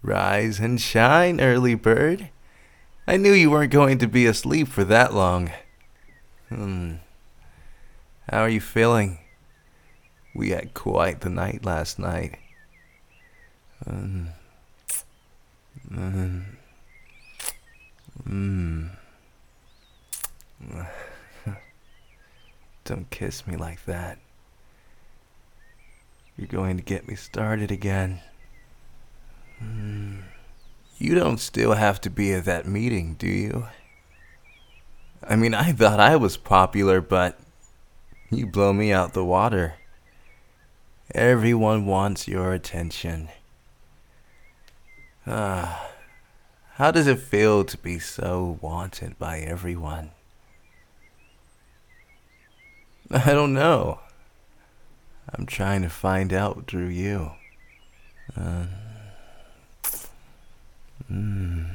Rise and shine, early bird. I knew you weren't going to be asleep for that long. Hmm. How are you feeling? We had quite the night last night. Mm. Mm. Mm. Don't kiss me like that. You're going to get me started again. Mm. You don't still have to be at that meeting, do you? I mean, I thought I was popular, but you blow me out the water. Everyone wants your attention. Ah, how does it feel to be so wanted by everyone? I don't know. I'm trying to find out through you. Uh, mm.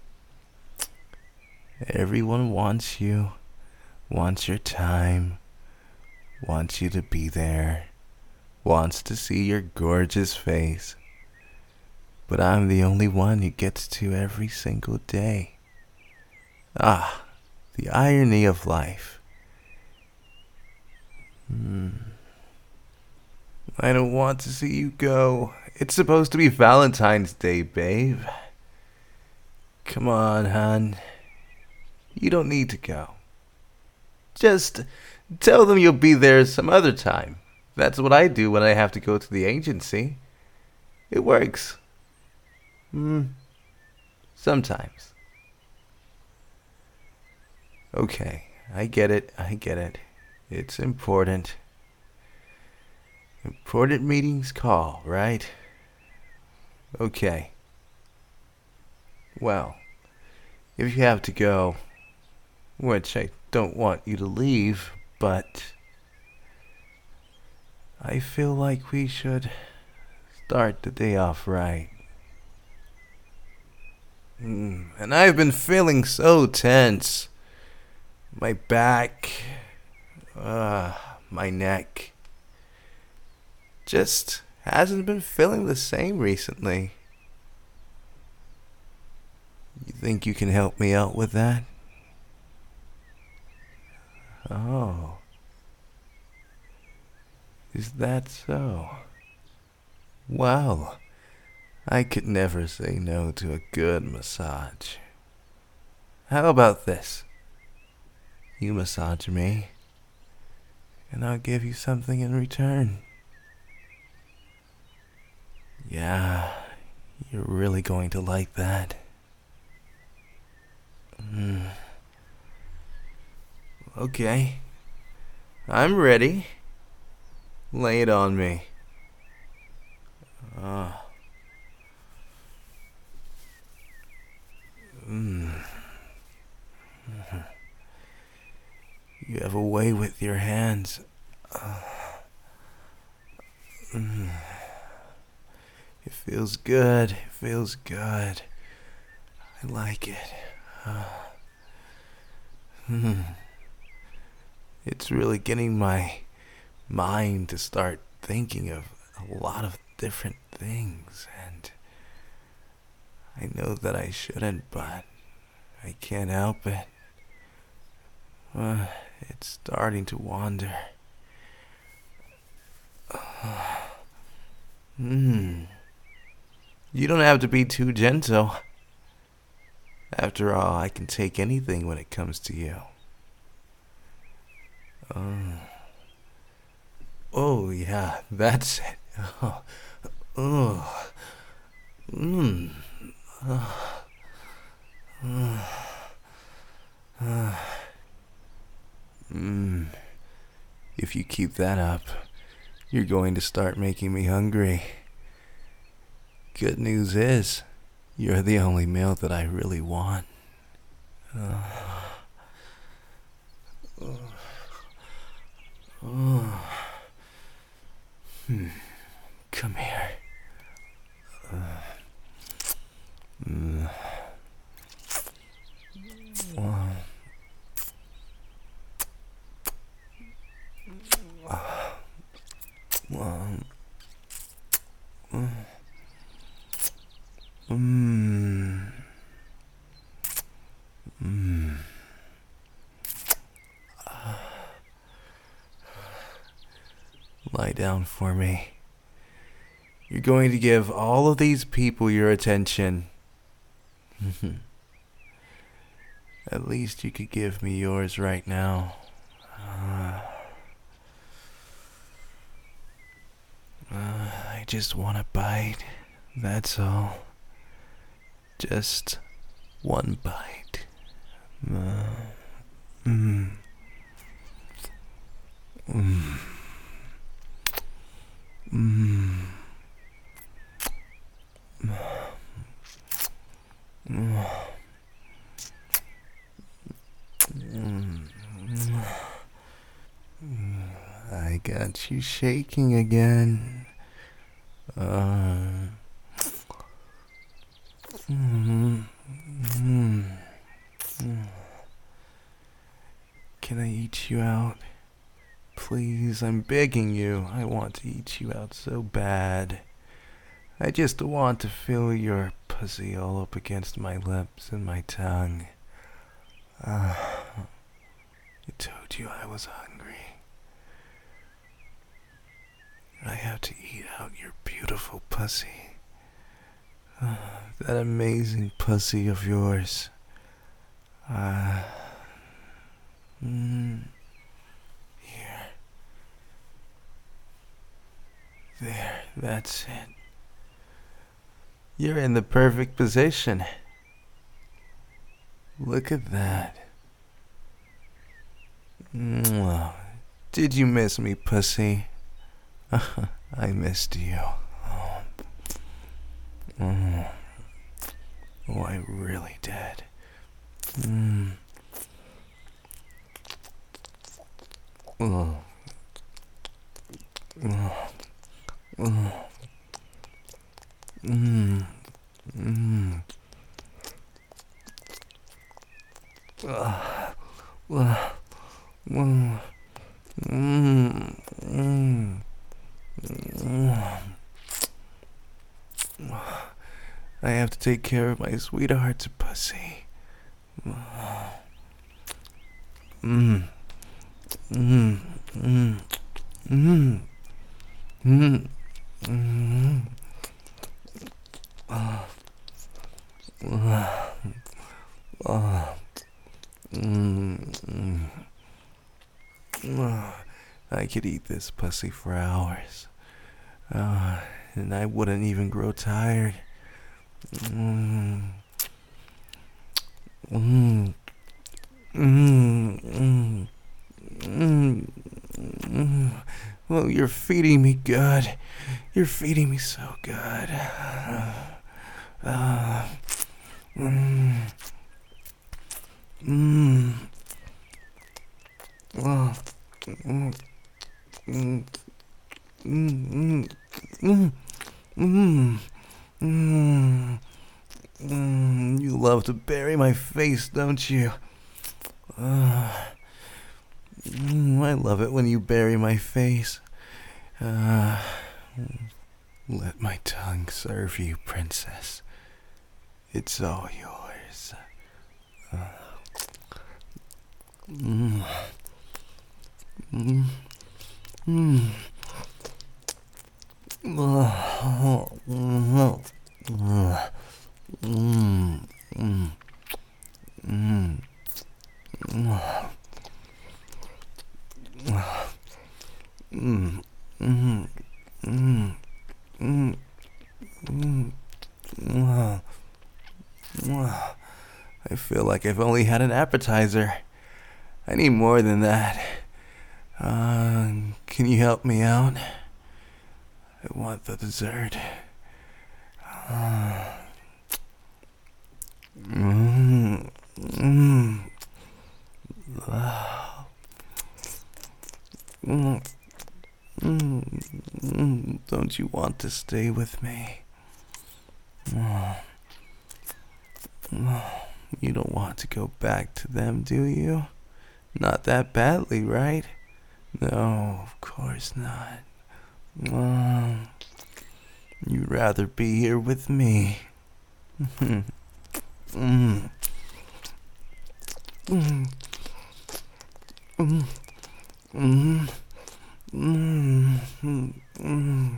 Everyone wants you, wants your time, wants you to be there, wants to see your gorgeous face. But I'm the only one who gets to every single day. Ah, the irony of life. Mm. I don't want to see you go. It's supposed to be Valentine's Day, babe. Come on, hon. You don't need to go. Just tell them you'll be there some other time. That's what I do when I have to go to the agency. It works. Sometimes. Okay, I get it. I get it. It's important. Important meetings call, right? Okay. Well, if you have to go, which I don't want you to leave, but I feel like we should start the day off right. And I've been feeling so tense. My back, my neck, just hasn't been feeling the same recently. You think you can help me out with that? Oh, is that so? Well, I could never say no to a good massage. How about this? You massage me, and I'll give you something in return. Yeah, you're really going to like that. Okay, I'm ready. Lay it on me. Ah. You have a way with your hands. It feels good. It feels good. I like it. It's really getting my mind to start thinking of a lot of different things, and I know that I shouldn't, but I can't help it. It's starting to wander. You don't have to be too gentle. After all, I can take anything when it comes to you. Oh yeah, that's it. Oh, oh. Mm. If you keep that up, you're going to start making me hungry. Good news is, you're the only meal that I really want. Come here. Mmm. Mmm. Lie down for me. You're going to give all of these people your attention. At least you could give me yours right now. I just want a bite. That's all. Just one bite. Mm. Mm. Mm. I got you shaking again. Mm. Can I eat you out? Please, I'm begging you. I want to eat you out so bad. I just want to feel your pussy all up against my lips and my tongue. I told you I was hungry. I have to eat out your beautiful pussy. That amazing pussy of yours. Here. There, that's it. You're in the perfect position. Look at that. Mwah. Did you miss me, pussy? I missed you. Oh, I really did. Oh. I have to take care of my sweetheart's pussy. Mm. Mm. Mm. Mm. Mm. Mm. I could eat this pussy for hours, and I wouldn't even grow tired. Mm. Mm. Mm. Mm. Mm. Well, you're feeding me good. You're feeding me so good. Mm. Mm. Oh. Mm. Mm. Mm. Mm. Mm. Mm. You love to bury my face, don't you? I love it when you bury my face. Let my tongue serve you, princess. It's all yours. Mm. Mm. Mm. Oh. Mm. Mm. Mm. Mm. Mm. Mm. Mm. Mm. Mm. I feel like I've only had an appetizer. I need more than that. Can you help me out? I want the dessert. Mm. Mm. Mm. Don't you want to stay with me? You don't want to go back to them, do you? Not that badly, right? No, of course not. You'd rather be here with me. Mm. Mm. Mm. Mm. Mm. Mm.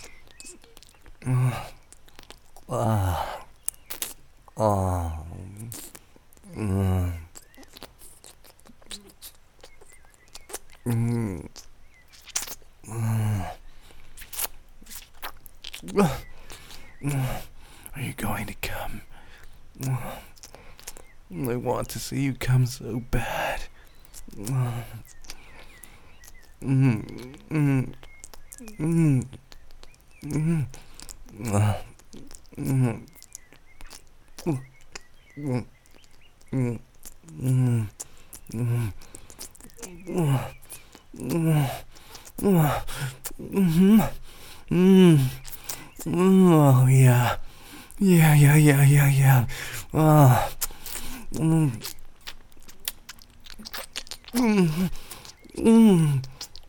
Ah. Oh. Mm. Mm. Are you going to come? I want to see you come so bad. Mm. Mm. Mm. Mm. Mm. Mm. Mm. Mm. Mm. Oh yeah, yeah. Oh. Mm. Mm. Mm.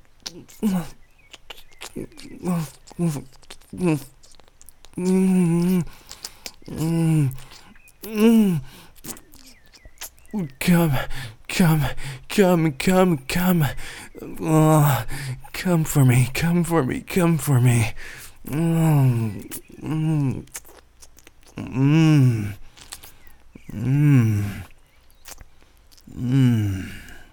Mm. Mm. Mm. Come, come. Oh, come for me, come for me, come for me. Mm. Mm. Mm. Mm. Mm.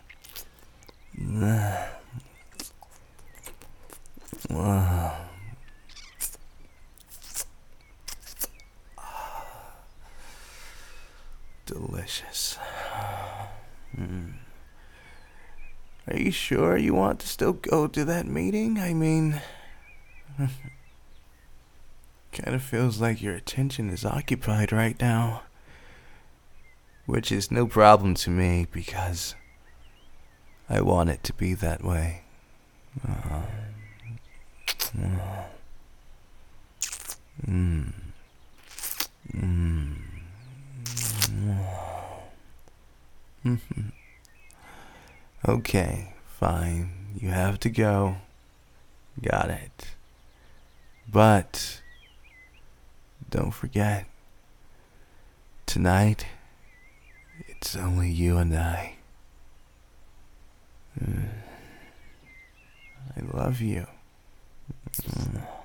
Delicious. Mm. Are you sure you want to still go to that meeting? I mean, kind of feels like your attention is occupied right now. Which is no problem to me because I want it to be that way. Uh, mm, mm, mm. Okay, fine. You have to go. Got it. But don't forget, tonight it's only you and I. I love you.